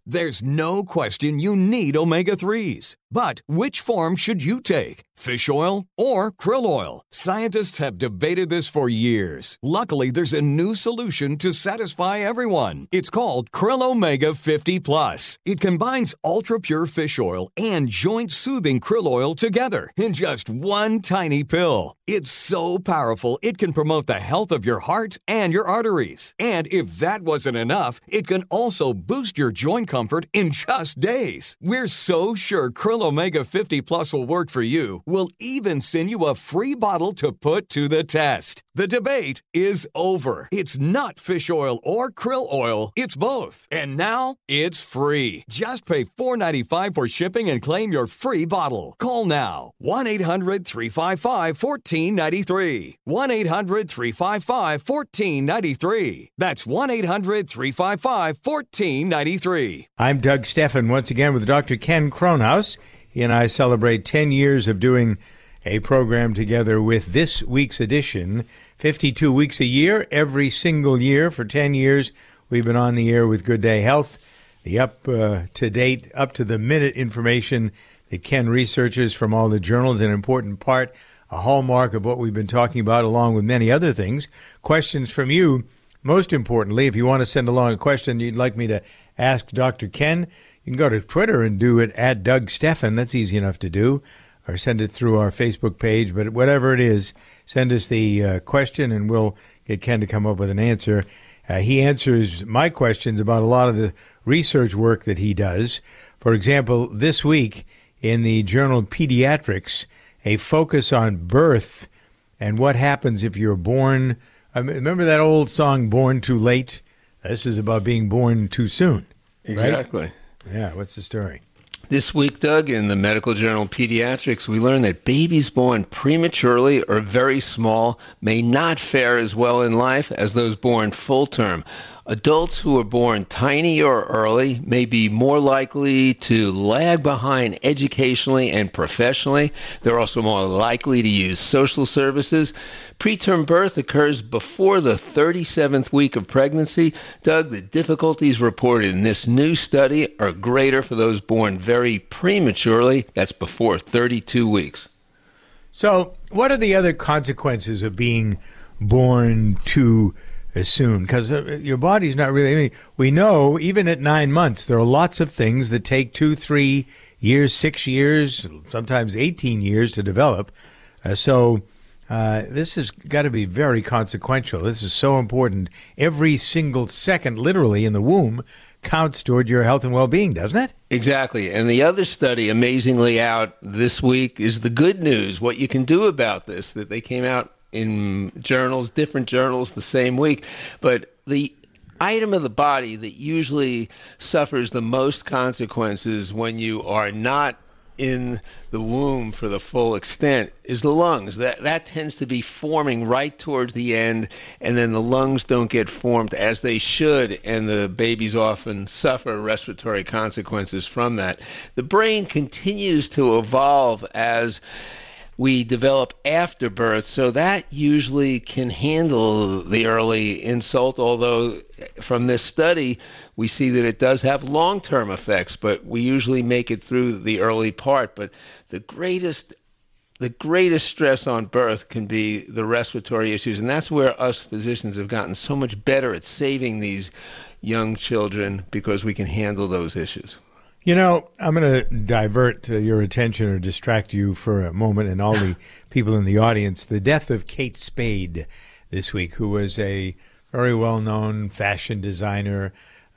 There's no question you need omega-3s. But which form should you take? Fish oil or krill oil? Scientists have debated this for years. Luckily, there's a new solution to satisfy everyone. It's called Krill Omega 50 Plus. It combines ultra-pure fish oil and joint-soothing krill oil together in just one tiny pill. It's so powerful, it can promote the health of your heart and your arteries. And if that wasn't enough, it can also boost your joint comfort in just days. We're so sure Krill Omega 50 Plus will work for you. We'll even send you a free bottle to put to the test. The debate is over. It's not fish oil or krill oil. It's both. And now it's free. Just pay $4.95 for shipping and claim your free bottle. Call now. 1-800-355-1493. 1-800-355-1493. That's 1-800-355-1493. I'm Doug Steffen, once again with Dr. Ken Kronhaus. He and I celebrate 10 years of doing a program together with this week's edition. 52 weeks a year, every single year for 10 years. We've been on the air with Good Day Health, the up-to-date, up-to-the-minute information that Ken researches from all the journals, an important part, a hallmark of what we've been talking about, along with many other things. Questions from you, most importantly. If you want to send along a question you'd like me to ask Dr. Ken, you can go to Twitter and do it at Doug Steffen. That's easy enough to do. Or send it through our Facebook page. But whatever it is, send us the question and we'll get Ken to come up with an answer. He answers my questions about a lot of the research work that he does. For example, this week in the journal Pediatrics, a focus on birth and what happens if you're born. Remember that old song, Born Too Late? This is about being born too soon. Exactly. Right? Yeah, what's the story? This week, Doug, in the medical journal Pediatrics, we learned that babies born prematurely or very small may not fare as well in life as those born full term. Adults who are born tiny or early may be more likely to lag behind educationally and professionally. They're also more likely to use social services. Preterm birth occurs before the 37th week of pregnancy. Doug, the difficulties reported in this new study are greater for those born very prematurely. That's before 32 weeks. So what are the other consequences of being born too soon? Because your body's not really, I mean, we know even at 9 months, there are lots of things that take 2, 3 years, 6 years, sometimes 18 years to develop. So this has got to be very consequential. This is so important. Every single second, literally, in the womb counts toward your health and well-being, doesn't it? Exactly. And the other study, amazingly, out this week is the good news, what you can do about this, that they came out in journals, different journals the same week. But the item of the body that usually suffers the most consequences when you are not in the womb for the full extent is the lungs. That tends to be forming right towards the end, and then the lungs don't get formed as they should, and the babies often suffer respiratory consequences from that. The brain continues to evolve as we develop after birth, so that usually can handle the early insult, although from this study we see that it does have long-term effects, but we usually make it through the early part. But the greatest stress on birth can be the respiratory issues, and that's where us physicians have gotten so much better at saving these young children, because we can handle those issues. You know, I'm going to divert your attention or distract you for a moment, and all the people in the audience. The death of Kate Spade this week, who was a very well-known fashion designer.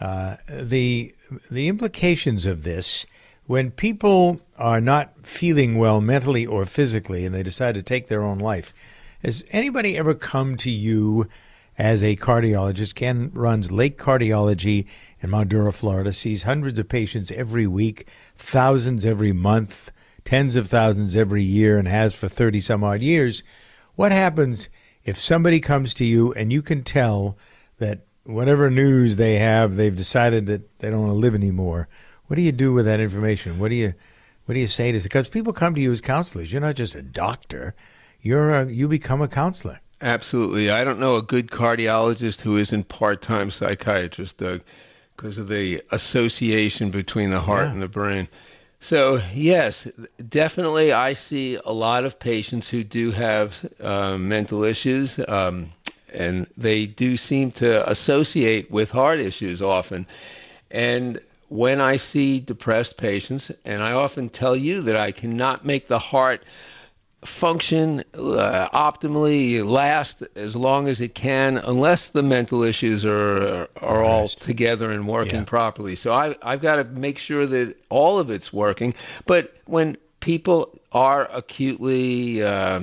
The implications of this, when people are not feeling well mentally or physically and they decide to take their own life, has anybody ever come to you as a cardiologist? Ken runs Lake Cardiology in Mount Dora, Florida, sees hundreds of patients every week, thousands every month, tens of thousands every year, and has for 30-some-odd years. What happens if somebody comes to you and you can tell that whatever news they have, they've decided that they don't want to live anymore? What do you do with that information? What do you say to? Because people come to you as counselors. You're not just a doctor. You become a counselor. Absolutely. I don't know a good cardiologist who isn't part-time psychiatrist, Doug. because of the association between the heart and the brain. So, yes, definitely I see a lot of patients who do have mental issues, and they do seem to associate with heart issues often. And when I see depressed patients, and I often tell you that I cannot make the heart function optimally, last as long as it can, unless the mental issues are all together and working properly. So I've got to make sure that all of it's working. But when people are acutely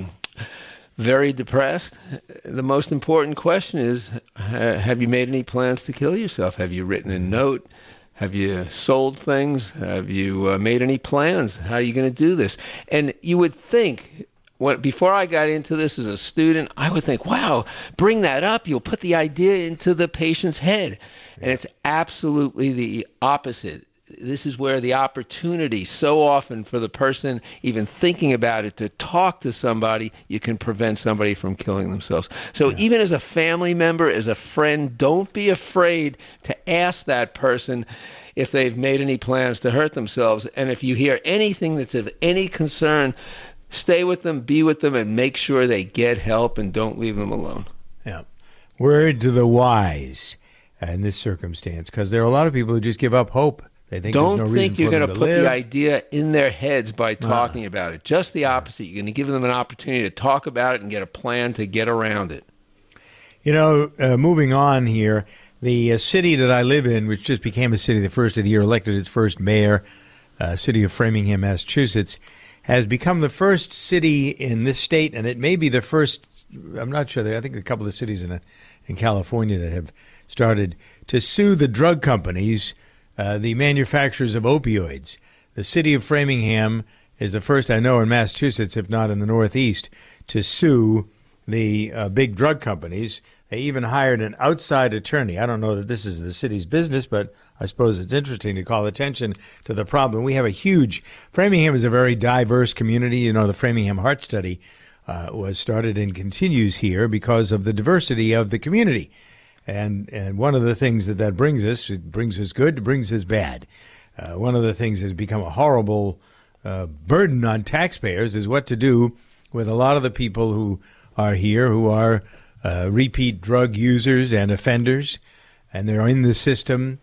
very depressed, the most important question is, have you made any plans to kill yourself? Have you written a note? Have you sold things? Have you made any plans? How are you going to do this? And you would think, before I got into this as a student, I would think, wow, bring that up. You'll put the idea into the patient's head. And it's absolutely the opposite. This is where the opportunity, so often for the person even thinking about it, to talk to somebody, you can prevent somebody from killing themselves. So even as a family member, as a friend, don't be afraid to ask that person if they've made any plans to hurt themselves. And if you hear anything that's of any concern, stay with them, be with them, and make sure they get help and don't leave them alone. Yeah. Word to the wise in this circumstance, because there are a lot of people who just give up hope. They think don't there's no think you're going to put the idea in their heads by talking about it. Just the opposite. You're going to give them an opportunity to talk about it and get a plan to get around it. You know, moving on here, the city that I live in, which just became a city the first of the year, elected its first mayor, city of Framingham, Massachusetts, has become the first city in this state, and it may be the first, I'm not sure, I think a couple of cities in California that have started to sue the drug companies, the manufacturers of opioids. The city of Framingham is the first I know in Massachusetts, if not in the Northeast, to sue the big drug companies. They even hired an outside attorney. I don't know that this is the city's business, but I suppose it's interesting to call attention to the problem. We have Framingham is a very diverse community. You know, the Framingham Heart Study was started and continues here because of the diversity of the community. And one of the things that brings us, it brings us good, it brings us bad. One of the things that has become a horrible burden on taxpayers is what to do with a lot of the people who are here, who are repeat drug users and offenders, and they're in the system.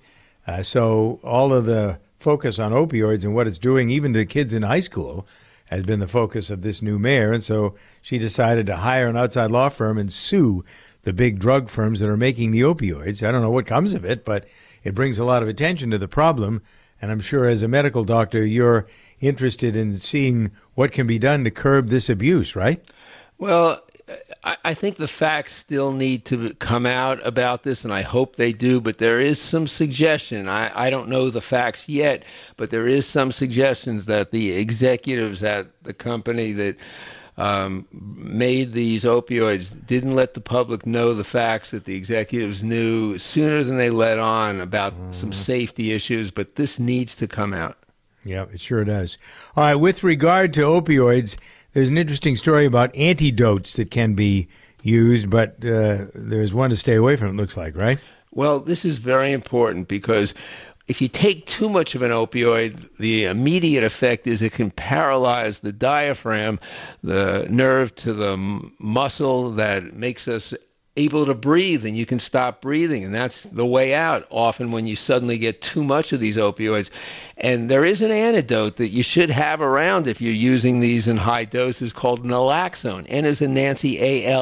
So all of the focus on opioids and what it's doing, even to kids in high school, has been the focus of this new mayor. And so she decided to hire an outside law firm and sue the big drug firms that are making the opioids. I don't know what comes of it, but it brings a lot of attention to the problem. And I'm sure as a medical doctor, you're interested in seeing what can be done to curb this abuse, right? Well, I think the facts still need to come out about this, and I hope they do, but there is some suggestion. I don't know the facts yet, but there is some suggestions that the executives at the company that made these opioids didn't let the public know the facts that the executives knew sooner than they let on about some safety issues, but this needs to come out. Yeah, it sure does. All right, with regard to opioids, there's an interesting story about antidotes that can be used, but there's one to stay away from, it looks like, right? Well, this is very important because if you take too much of an opioid, the immediate effect is it can paralyze the diaphragm, the nerve to the muscle that makes us able to breathe, and you can stop breathing, and that's the way out often when you suddenly get too much of these opioids. And there is an antidote that you should have around if you're using these in high doses called naloxone. N as in Nancy,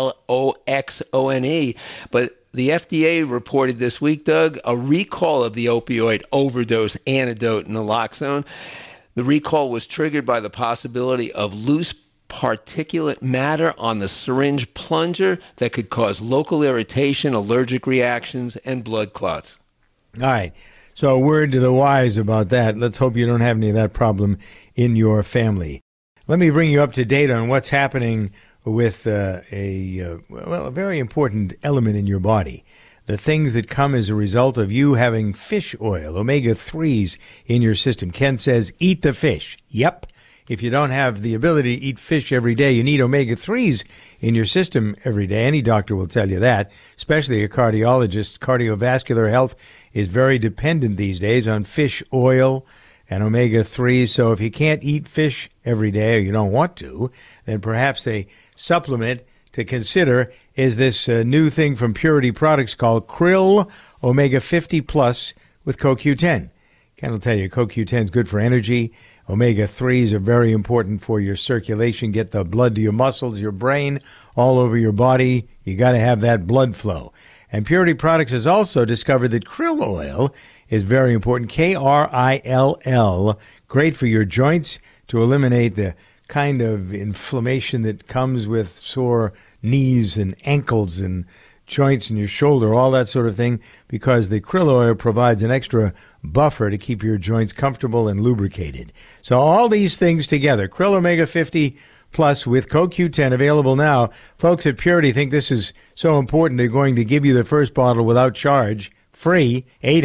Aloxone. But the FDA reported this week, Doug, a recall of the opioid overdose antidote naloxone. The recall was triggered by the possibility of loose particulate matter on the syringe plunger that could cause local irritation, allergic reactions, and blood clots. All right. So a word to the wise about that. Let's hope you don't have any of that problem in your family. Let me bring you up to date on what's happening with a very important element in your body. The things that come as a result of you having fish oil, omega-3s in your system. Ken says, eat the fish. Yep. If you don't have the ability to eat fish every day, you need omega-3s in your system every day. Any doctor will tell you that, especially a cardiologist, cardiovascular health is very dependent these days on fish oil and omega-3s. So if you can't eat fish every day or you don't want to, then perhaps a supplement to consider is this new thing from Purity Products called Krill Omega 50 Plus with CoQ10. Ken will tell you CoQ10 is good for energy. Omega-3s are very important for your circulation, get the blood to your muscles, your brain, all over your body. You got to have that blood flow. And Purity Products has also discovered that krill oil is very important, Krill, great for your joints to eliminate the kind of inflammation that comes with sore knees and ankles and joints in your shoulder, all that sort of thing, because the krill oil provides an extra buffer to keep your joints comfortable and lubricated. So all these things together, Krill Omega 50 Plus with CoQ10 available now. Folks at Purity think this is so important they're going to give you the first bottle without charge, free,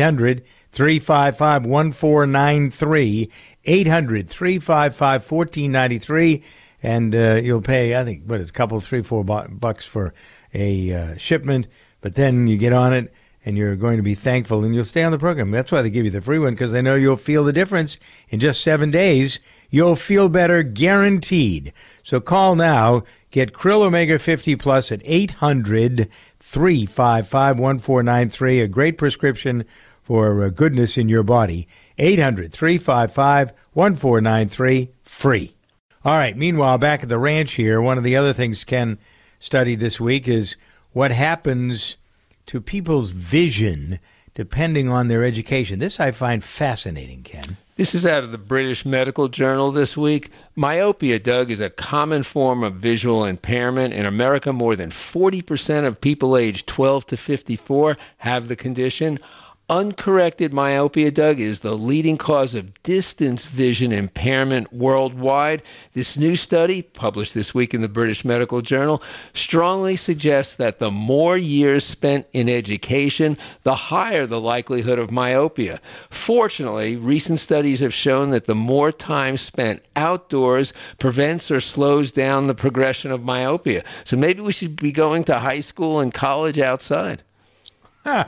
800-355-1493, 800-355-1493, and you'll pay, I think, it's a couple, $3-4 for a shipment, but then you get on it and you're going to be thankful and you'll stay on the program. That's why they give you the free one, because they know you'll feel the difference. In just 7 days, you'll feel better, guaranteed. So call now, get Krill Omega 50 Plus at 800-355-1493, a great prescription for goodness in your body. 800-355-1493, free. All right, meanwhile, back at the ranch here, one of the other things Ken studied this week is what happens to people's vision depending on their education. This I find fascinating, Ken. This is out of the British Medical Journal this week. Myopia, Doug, is a common form of visual impairment. In America, more than 40% of people aged 12 to 54 have the condition. Uncorrected myopia, Doug, is the leading cause of distance vision impairment worldwide. This new study, published this week in the British Medical Journal, strongly suggests that the more years spent in education, the higher the likelihood of myopia. Fortunately, recent studies have shown that the more time spent outdoors prevents or slows down the progression of myopia. So maybe we should be going to high school and college outside. Huh.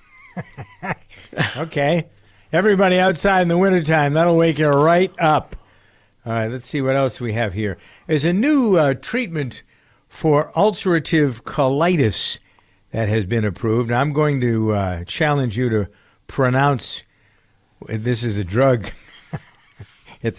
Okay. Everybody outside in the wintertime. That'll wake you right up. All right, let's see what else we have here. There's a new treatment for ulcerative colitis that has been approved. Now, I'm going to challenge you to pronounce, this is a drug. It's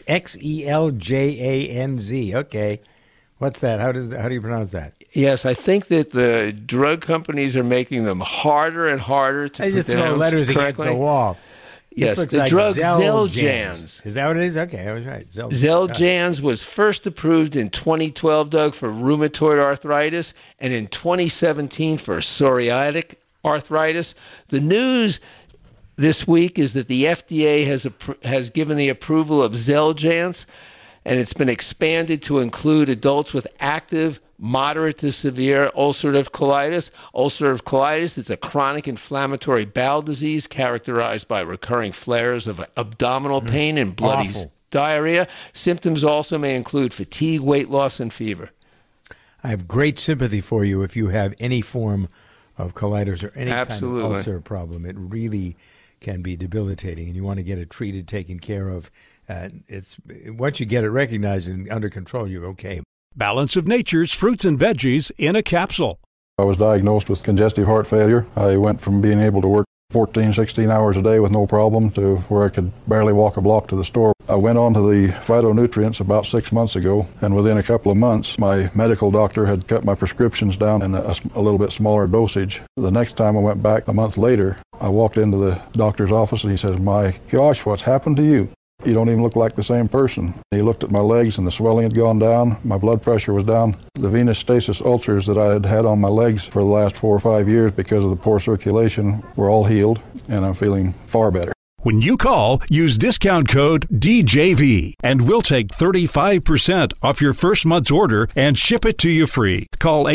Xeljanz. Okay. What's that? How do you pronounce that? Yes, I think that the drug companies are making them harder and harder to pronounce. They just throw letters correctly against the wall. Yes, the like drug Xeljanz. Is that what it is? Okay, I was right. Xeljanz was first approved in 2012, Doug, for rheumatoid arthritis, and in 2017 for psoriatic arthritis. The news this week is that the FDA has given the approval of Xeljanz, and it's been expanded to include adults with active, moderate to severe ulcerative colitis. Ulcerative colitis is a chronic inflammatory bowel disease characterized by recurring flares of abdominal pain and bloody diarrhea. Symptoms also may include fatigue, weight loss, and fever. I have great sympathy for you if you have any form of colitis or any kind of ulcer problem. It really can be debilitating, and you want to get it treated, taken care of. It's once you get it recognized and under control, you're okay. Balance of Nature's fruits and veggies in a capsule. I was diagnosed with congestive heart failure. I went from being able to work 14, 16 hours a day with no problem to where I could barely walk a block to the store. I went on to the phytonutrients about 6 months ago, and within a couple of months, my medical doctor had cut my prescriptions down in a little bit smaller dosage. The next time I went back a month later, I walked into the doctor's office and he says, "My gosh, what's happened to you? You don't even look like the same person." He looked at my legs and the swelling had gone down. My blood pressure was down. The venous stasis ulcers that I had had on my legs for the last 4 or 5 years because of the poor circulation were all healed, and I'm feeling far better. When you call, use discount code DJV, and we'll take 35% off your first month's order and ship it to you free. Call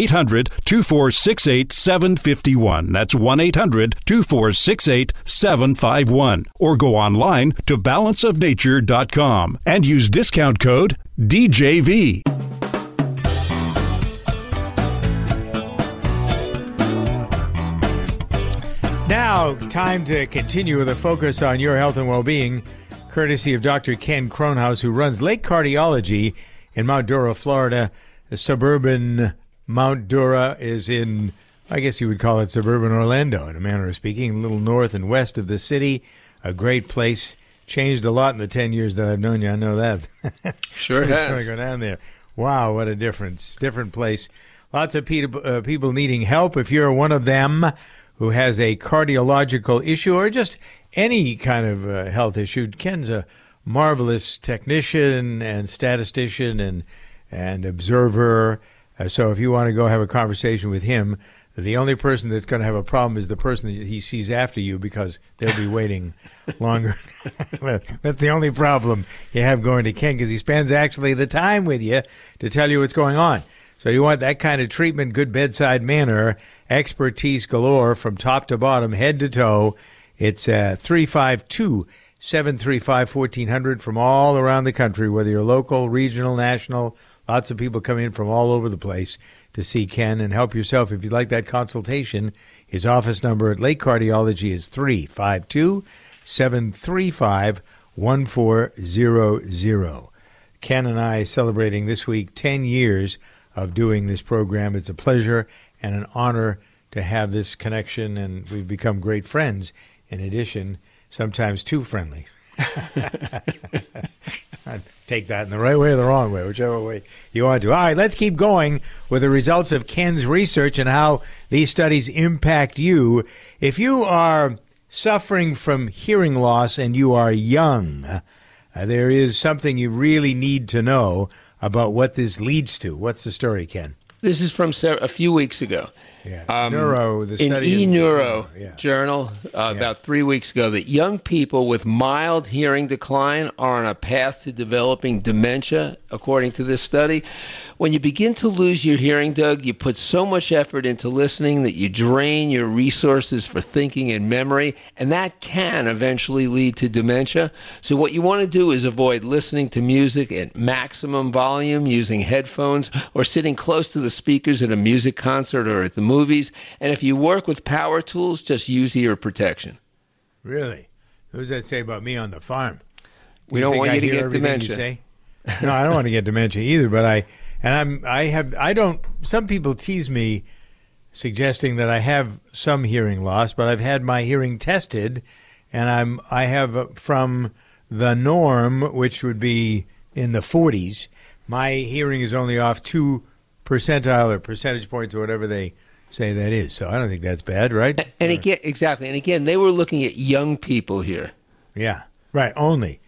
800-246-8751. That's 1-800-246-8751. Or go online to balanceofnature.com and use discount code DJV. Now, Now, time to continue with a focus on your health and well-being, courtesy of Dr. Ken Kronhaus, who runs Lake Cardiology in Mount Dora, Florida. The suburban Mount Dora is in, I guess you would call it suburban Orlando, in a manner of speaking, a little north and west of the city. A great place. Changed a lot in the 10 years that I've known you. I know that. Sure It's has. going to go down there. Wow, what a difference. Different place. Lots of people needing help. If you're one of them who has a cardiological issue or just any kind of health issue, Ken's a marvelous technician and statistician and observer. So if you want to go have a conversation with him, the only person that's going to have a problem is the person that he sees after you, because they'll be waiting longer. That's the only problem you have going to Ken, because he spends actually the time with you to tell you what's going on. So you want that kind of treatment, good bedside manner, expertise galore from top to bottom, head to toe. It's 352-735-1400 from all around the country, whether you're local, regional, national. Lots of people come in from all over the place to see Ken and help yourself. If you'd like that consultation, his office number at Lake Cardiology is 352-735-1400. Ken and I celebrating this week 10 years of doing this program. It's a pleasure and an honor to have this connection, and we've become great friends. In addition, sometimes too friendly. I'd take that in the right way or the wrong way, whichever way you want to. All right, let's keep going with the results of Ken's research and how these studies impact you. If you are suffering from hearing loss and you are young, there is something you really need to know about what this leads to. What's the story, Ken? This is from a few weeks ago. Yeah. In study eNeuro yeah. journal about 3 weeks ago, that young people with mild hearing decline are on a path to developing dementia, according to this study. When you begin to lose your hearing, Doug, you put so much effort into listening that you drain your resources for thinking and memory, and that can eventually lead to dementia. So what you want to do is avoid listening to music at maximum volume, using headphones, or sitting close to the speakers at a music concert or at the movies. And if you work with power tools, just use ear protection. Really? What does that say about me on the farm? We don't want you to get dementia. No, I don't want to get dementia either, but some people tease me suggesting that I have some hearing loss, but I've had my hearing tested, and I have from the norm, which would be in the 40s. My hearing is only off 2 percentile or percentage points or whatever they say that is. So I don't think that's bad, right? And again, exactly. And again, they were looking at young people here. Yeah, right, only.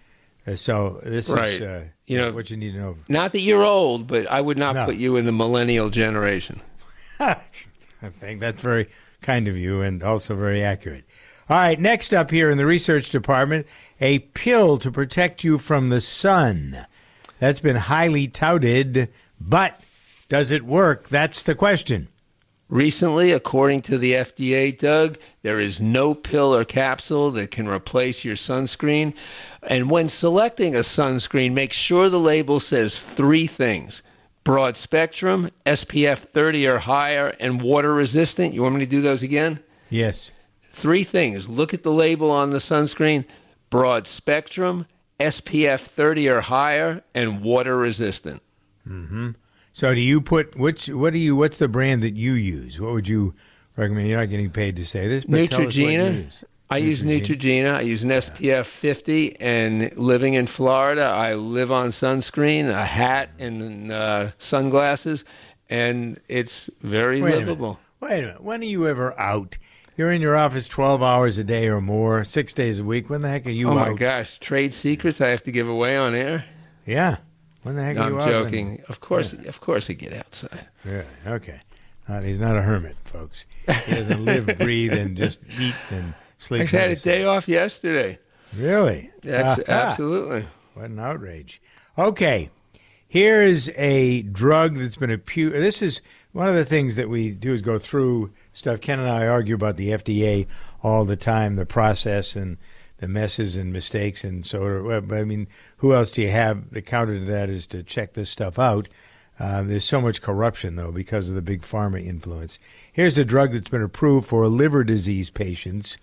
So this right. is what you need to know. Not that you're old, but I would not put you in the millennial generation. I think that's very kind of you and also very accurate. All right, next up here in the research department, a pill to protect you from the sun. That's been highly touted, but does it work? That's the question. Recently, according to the FDA, Doug, there is no pill or capsule that can replace your sunscreen. And when selecting a sunscreen, make sure the label says 3 things: broad spectrum, SPF 30 or higher, and water resistant. You want me to do those again? Yes. 3 things. Look at the label on the sunscreen: broad spectrum, SPF 30 or higher, and water resistant. Mm-hmm. So do you put what's the brand that you use? What would you recommend? You're not getting paid to say this, but Neutrogena. I use Neutrogena. I use an SPF 50, and living in Florida, I live on sunscreen, a hat, and sunglasses, and it's very livable. Wait a minute. When are you ever out? You're in your office 12 hours a day or more, 6 days a week. When the heck are you out? Oh, my gosh. Trade secrets I have to give away on air? Yeah. When the heck are you out? I'm joking. Of course I get outside. Yeah, okay. He's not a hermit, folks. He doesn't live, breathe, and just eat and sleep. I had a day off yesterday. Really? That's absolutely. What an outrage. Okay. Here's a drug that's been this is one of the things that we do is go through stuff. Ken and I argue about the FDA all the time, the process and the messes and mistakes and so. But I mean, who else do you have? The counter to that is to check this stuff out. There's so much corruption, though, because of the big pharma influence. Here's a drug that's been approved for liver disease patients.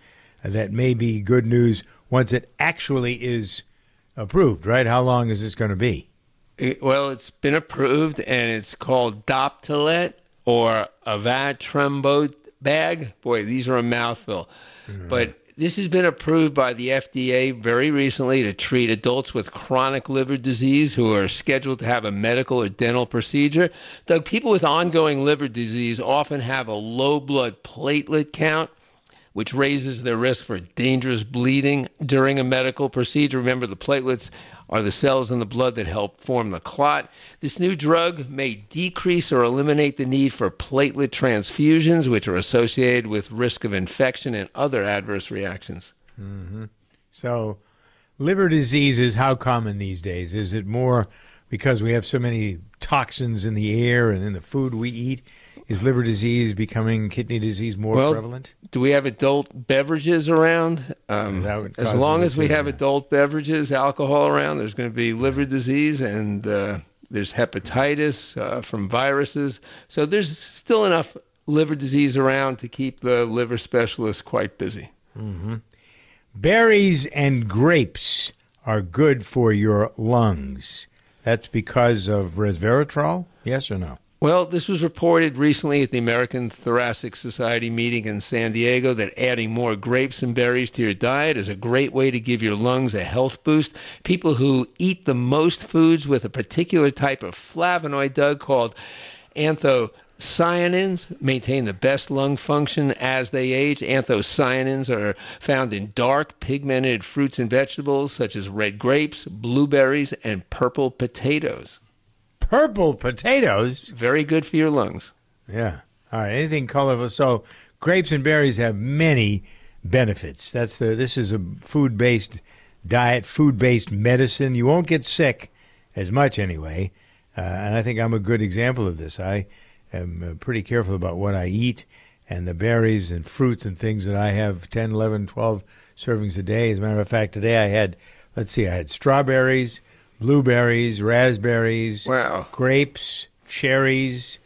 that may be good news once it actually is approved, right? How long is this going to be? Well, it's been approved, and it's called Doptelet or Avatrombopag. Boy, these are a mouthful. But this has been approved by the FDA very recently to treat adults with chronic liver disease who are scheduled to have a medical or dental procedure. Doug, people with ongoing liver disease often have a low blood platelet count, which raises their risk for dangerous bleeding during a medical procedure. Remember, the platelets are the cells in the blood that help form the clot. This new drug may decrease or eliminate the need for platelet transfusions, which are associated with risk of infection and other adverse reactions. Mm-hmm. So liver disease is how common these days? Is it more because we have so many toxins in the air and in the food we eat? Is liver disease becoming kidney disease more prevalent? Do we have adult beverages around? As long as we have adult beverages, alcohol around, there's going to be liver disease, and there's hepatitis from viruses. So there's still enough liver disease around to keep the liver specialists quite busy. Mm-hmm. Berries and grapes are good for your lungs. That's because of resveratrol, yes or no? Well, this was reported recently at the American Thoracic Society meeting in San Diego that adding more grapes and berries to your diet is a great way to give your lungs a health boost. People who eat the most foods with a particular type of flavonoid, Doug, called anthocyanins, maintain the best lung function as they age. Anthocyanins are found in dark, pigmented fruits and vegetables such as red grapes, blueberries, and purple potatoes. Purple potatoes? Very good for your lungs. Yeah. All right. Anything colorful. So grapes and berries have many benefits. This is a food-based diet, food-based medicine. You won't get sick as much anyway. And I think I'm a good example of this. I am pretty careful about what I eat, and the berries and fruits and things that I have 10, 11, 12 servings a day. As a matter of fact, today I had strawberries, blueberries, raspberries, grapes, cherries,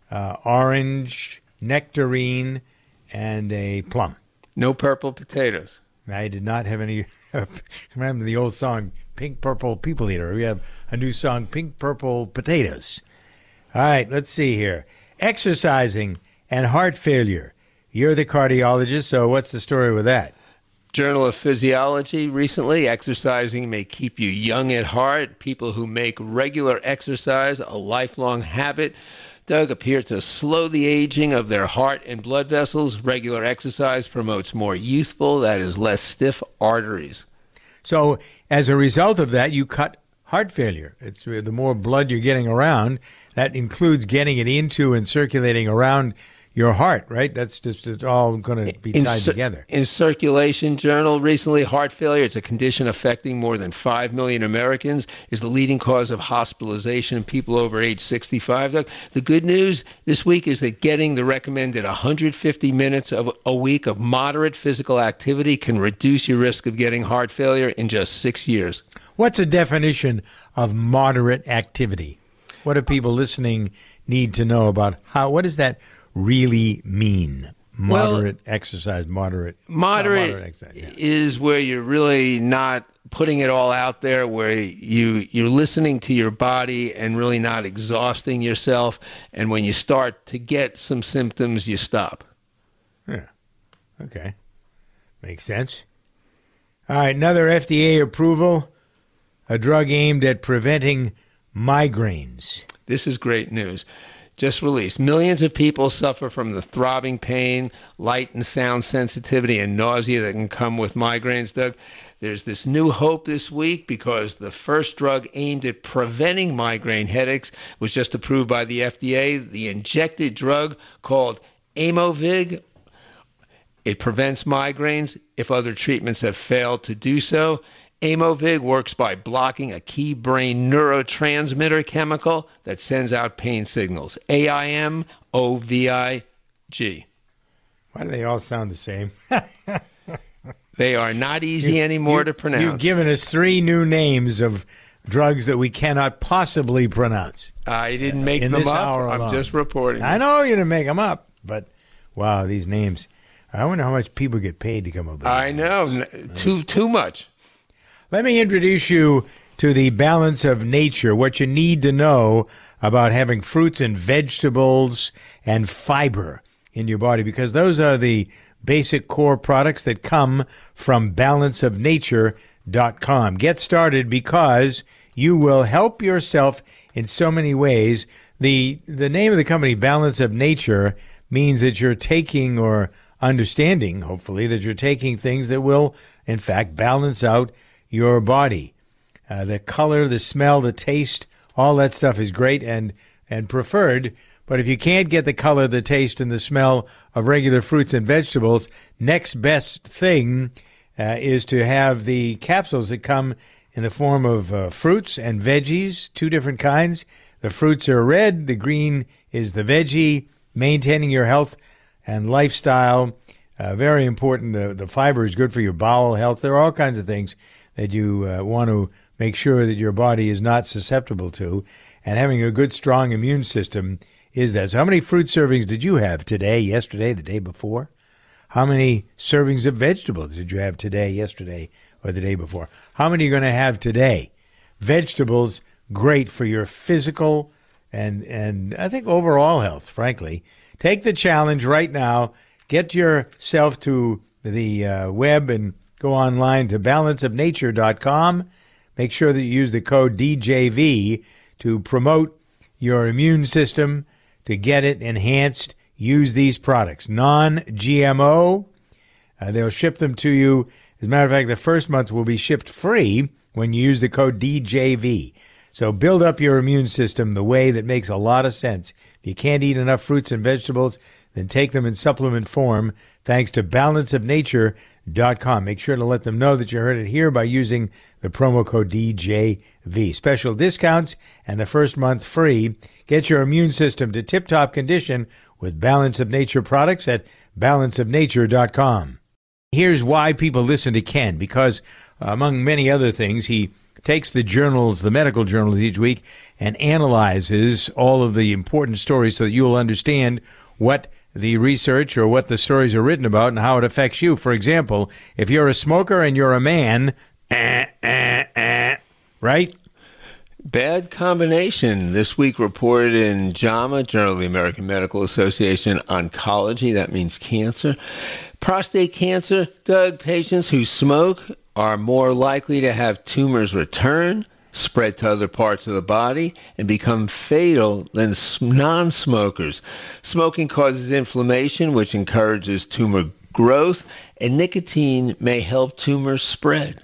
orange, nectarine, and a plum. No purple potatoes. I did not have any. Remember the old song, Pink Purple People Eater? We have a new song, Pink Purple Potatoes. All right, let's see here. Exercising and heart failure. You're the cardiologist, so what's the story with that? Journal of Physiology recently, exercising may keep you young at heart. People who make regular exercise a lifelong habit, Doug, appear to slow the aging of their heart and blood vessels. Regular exercise promotes more youthful, that is, less stiff arteries. So as a result of that, you cut heart failure. It's the more blood you're getting around, that includes getting it into and circulating around your heart, right? It's all going to be tied together. In Circulation Journal recently, heart failure, it's a condition affecting more than 5 million Americans, is the leading cause of hospitalization in people over age 65. Doug, the good news this week is that getting the recommended 150 minutes of a week of moderate physical activity can reduce your risk of getting heart failure in just 6 years. What's a definition of moderate activity? What do people listening need to know about what does that really mean? Moderate exercise, moderate exercise, yeah. Is where you're really not putting it all out there, where you're listening to your body and really not exhausting yourself. And when you start to get some symptoms, you stop. Yeah. Okay. Makes sense. All right. Another FDA approval, a drug aimed at preventing migraines. This is great news. Just released. Millions of people suffer from the throbbing pain, light and sound sensitivity, and nausea that can come with migraines, Doug. There's this new hope this week because the first drug aimed at preventing migraine headaches was just approved by the FDA. The injected drug called Aimovig. It prevents migraines if other treatments have failed to do so. Aimovig works by blocking a key brain neurotransmitter chemical that sends out pain signals. AIMOVIG. Why do they all sound the same? They are not easy anymore to pronounce. You've given us 3 new names of drugs that we cannot possibly pronounce. I didn't make them up. I'm just reporting. I know you didn't make them up, but wow, these names I wonder how much people get paid to come up with I know, too much. Let me introduce you to the balance of nature, what you need to know about having fruits and vegetables and fiber in your body, because those are the basic core products that come from balanceofnature.com. Get started because you will help yourself in so many ways. The name of the company, Balance of Nature, means that you're taking or understanding, hopefully, that you're taking things that will, in fact, balance out your body. The color, the smell, the taste, all that stuff is great and preferred. But if you can't get the color, the taste, and the smell of regular fruits and vegetables, next best thing is to have the capsules that come in the form of fruits and veggies, two different kinds. The fruits are red, the green is the veggie, maintaining your health and lifestyle. Very important. The fiber is good for your bowel health. There are all kinds of things that you want to make sure that your body is not susceptible to. And having a good, strong immune system is that. So how many fruit servings did you have today, yesterday, the day before? How many servings of vegetables did you have today, yesterday, or the day before? How many are you going to have today? Vegetables, great for your physical and I think overall health, frankly. Take the challenge right now. Get yourself to the web and go online to balanceofnature.com. Make sure that you use the code DJV to promote your immune system, to get it enhanced. Use these products. Non-GMO. They'll ship them to you. As a matter of fact, the first month will be shipped free when you use the code DJV. So build up your immune system the way that makes a lot of sense. If you can't eat enough fruits and vegetables, then take them in supplement form thanks to balanceofnature.com. Make sure to let them know that you heard it here by using the promo code DJV. Special discounts and the first month free. Get your immune system to tip-top condition with Balance of Nature products at balanceofnature.com. Here's why people listen to Ken, because among many other things, he takes the journals, the medical journals each week, and analyzes all of the important stories so that you will understand what the research or what the stories are written about and how it affects you. For example, if you're a smoker and you're a man, right? Bad combination. This week reported in JAMA, Journal of the American Medical Association, Oncology. That means cancer. Prostate cancer, Doug, patients who smoke are more likely to have tumors return, spread to other parts of the body, and become fatal than non-smokers. Smoking causes inflammation, which encourages tumor growth, and nicotine may help tumors spread.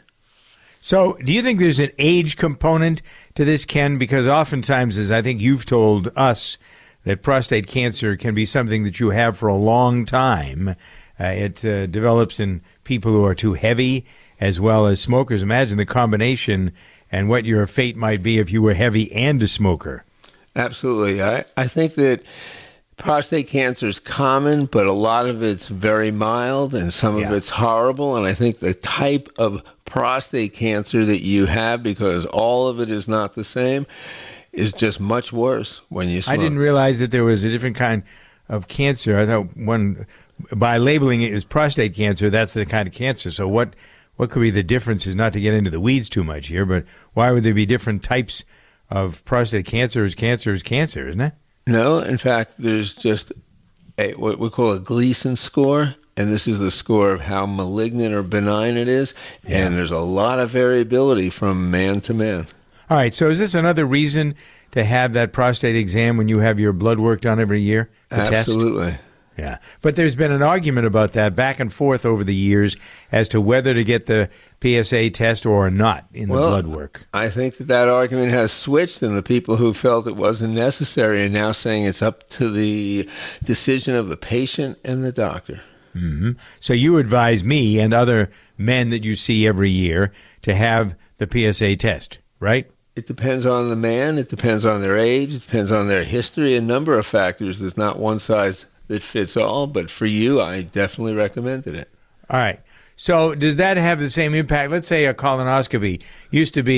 So do you think there's an age component to this, Ken? Because oftentimes, as I think you've told us, that prostate cancer can be something that you have for a long time. It develops in people who are too heavy as well as smokers. Imagine the combination and what your fate might be if you were heavy and a smoker. Absolutely. I think that prostate cancer is common, but a lot of it's very mild and some of it's horrible. And I think the type of prostate cancer that you have, because all of it is not the same, is just much worse when you smoke. I didn't realize that there was a different kind of cancer. I thought one, by labeling it as prostate cancer, that's the kind of cancer. So what could be the difference? Is not to get into the weeds too much here, but why would there be different types of prostate cancer? Cancer is cancer, isn't it? No, in fact, there's just what we call a Gleason score, and this is the score of how malignant or benign it is, and there's a lot of variability from man to man. All right, so is this another reason to have that prostate exam when you have your blood work done every year? Absolutely. Test? Yeah, but there's been an argument about that back and forth over the years as to whether to get the PSA test or not in the blood work. I think that argument has switched, and the people who felt it wasn't necessary are now saying it's up to the decision of the patient and the doctor. Mm-hmm. So you advise me and other men that you see every year to have the PSA test, right? It depends on the man. It depends on their age. It depends on their history, a number of factors. There's not one size that fits all, but for you, I definitely recommended it. All right. So does that have the same impact? Let's say a colonoscopy used to be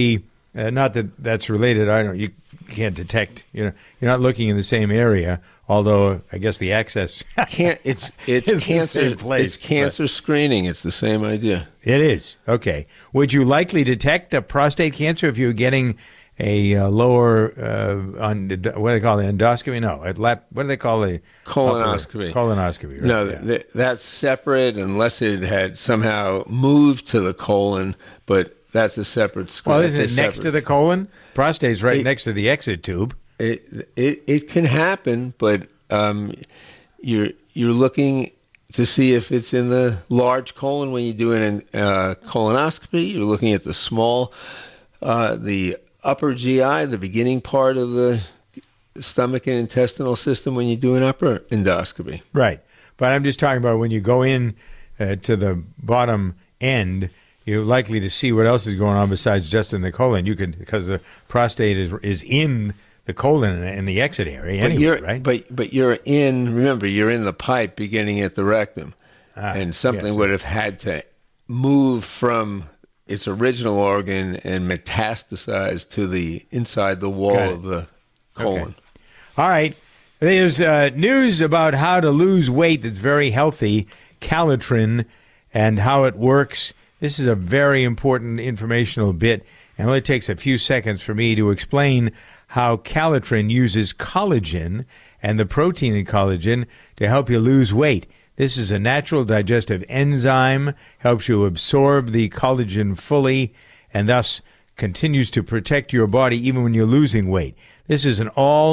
Not that that's related. You can't detect. You're not looking in the same area. Although I guess the access it's cancer. It's cancer screening. It's the same idea. It is. Okay. Would you likely detect a prostate cancer if you're getting a lower what do they call it, endoscopy? No, what do they call it? Colonoscopy. Colonoscopy. Right? No, that's separate unless it had somehow moved to the colon, but that's a separate screen. Well, isn't it next to the colon? Prostate's right next to the exit tube. It can happen, but you're looking to see if it's in the large colon when you do an colonoscopy. You're looking at the small, the upper GI, the beginning part of the stomach and intestinal system when you do an upper endoscopy. Right, but I'm just talking about when you go in to the bottom end. You're likely to see what else is going on besides just in the colon. You could, because the prostate is in the colon and the exit area anyway, right? But you're in the pipe beginning at the rectum. And something would have had to move from its original organ and metastasize to the inside the wall of the colon. Okay. All right. There's news about how to lose weight that's very healthy, Calitrin, and how it works. This is a very important informational bit, and it only takes a few seconds for me to explain how Calitrin uses collagen and the protein in collagen to help you lose weight. This is a natural digestive enzyme, helps you absorb the collagen fully, and thus continues to protect your body even when you're losing weight. This is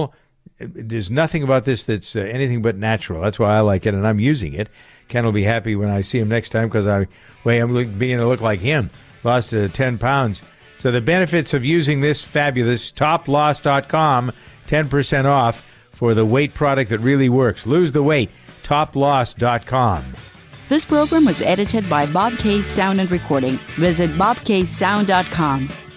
there's nothing about this that's anything but natural. That's why I like it, and I'm using it. Ken will be happy when I see him next time because I'm beginning to look like him. Lost 10 pounds. So the benefits of using this fabulous toploss.com, 10% off for the weight product that really works. Lose the weight, toploss.com. This program was edited by Bob K. Sound and Recording. Visit bobksound.com.